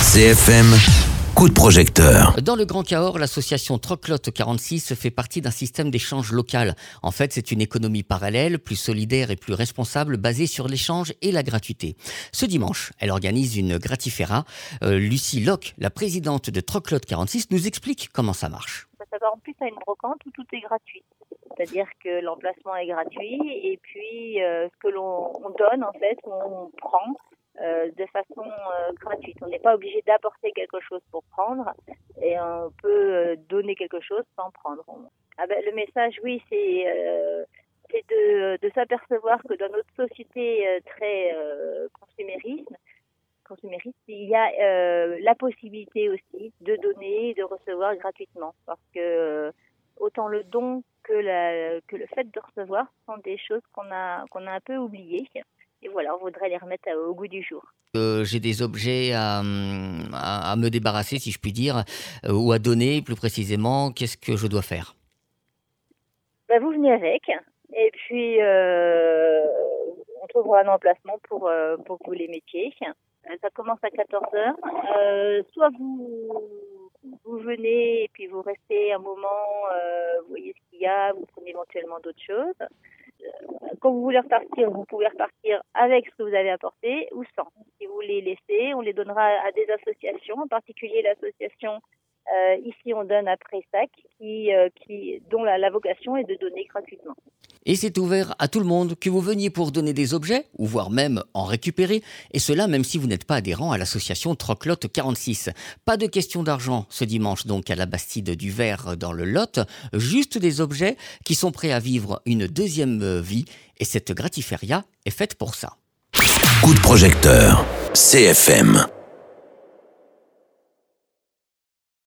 CFM, coup de projecteur. Dans le Grand Cahors, l'association Troclotte 46 fait partie d'un système d'échange local. En fait, c'est une économie parallèle, plus solidaire et plus responsable, basée sur l'échange et la gratuité. Ce dimanche, elle organise une gratifera. Lucie Locke, la présidente de Troclotte 46, nous explique comment ça marche. Ça s'apparente en plus à une brocante où tout est gratuit. C'est-à-dire que l'emplacement est gratuit et puis ce que l'on donne, en fait, on prend de façon gratuite. On n'est pas obligé d'apporter quelque chose pour prendre et on peut donner quelque chose sans prendre. Le message, oui, c'est de s'apercevoir que dans notre société très consumériste, il y a la possibilité aussi de donner et de recevoir gratuitement. Parce que autant le don que le fait de recevoir sont des choses qu'on a un peu oubliées. Et voilà, on voudrait les remettre au goût du jour. J'ai des objets à me débarrasser, si je puis dire, ou à donner plus précisément. Qu'est-ce que je dois faire ? Vous venez avec et puis on trouvera un emplacement pour que vous les mettiez. Ça commence à 14h. Soit vous venez et puis vous restez un moment, vous voyez ce qu'il y a, vous prenez éventuellement d'autres choses. Quand vous voulez repartir, vous pouvez repartir avec ce que vous avez apporté ou sans. Si vous les laissez, on les donnera à des associations, en particulier l'association ici on donne après sac, dont la vocation est de donner gratuitement. Et c'est ouvert à tout le monde, que vous veniez pour donner des objets, ou voire même en récupérer, et cela même si vous n'êtes pas adhérent à l'association Troclotte 46. Pas de question d'argent ce dimanche donc à la Bastide du Ver dans le Lot, juste des objets qui sont prêts à vivre une deuxième vie, et cette gratiféria est faite pour ça. Coup de projecteur. CFM.